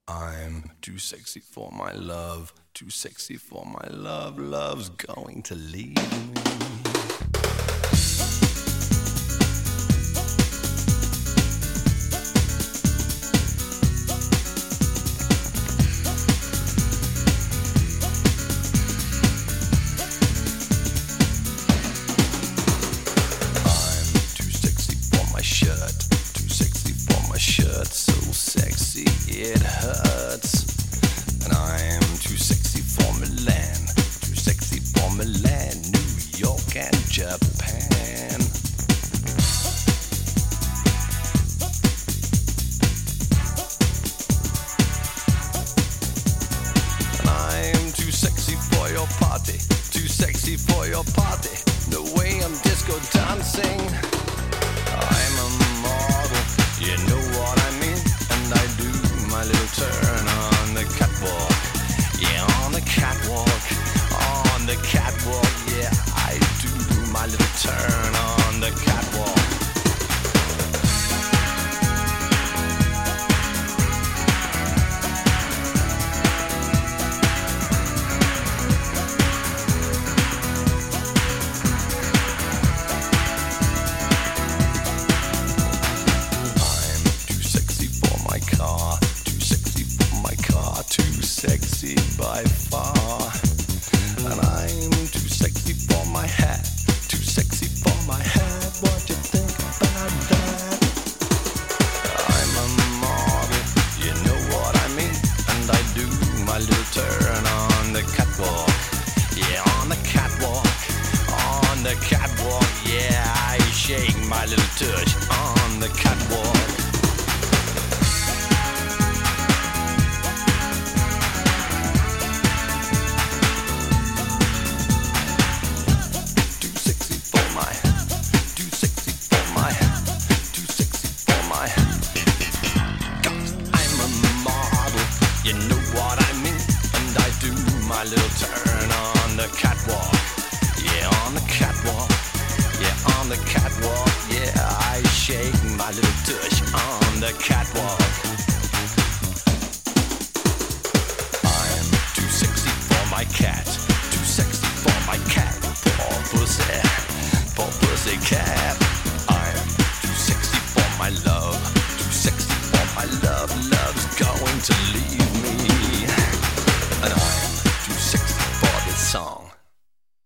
I'm too sexy for my love, too sexy for my love, love's going to leave me. Shirt so sexy it hurts, and I'm too sexy for Milan, too sexy for Milan, New York and Japan. And I'm too sexy for your party, too sexy for your party, no way I'm disco dancing. I'm a model, you know what I mean, and I do my little turn on the catwalk. Yeah, on the catwalk, on the catwalk. Yeah, I do my little turn on the catwalk. Sexy by far, and I'm too sexy for my hat, too sexy for my hat. What you think about that? I'm a model, you know what I mean, and I do my little turn on the catwalk. Yeah, on the catwalk, on the catwalk. Yeah, I shake my little tush on the catwalk. You know what I mean, and I do my little turn on the catwalk. Yeah, on the catwalk. Yeah, on the catwalk. Yeah, I shake my little tush on the catwalk. I'm too sexy for my cat, too sexy for my cat. Poor pussy cat.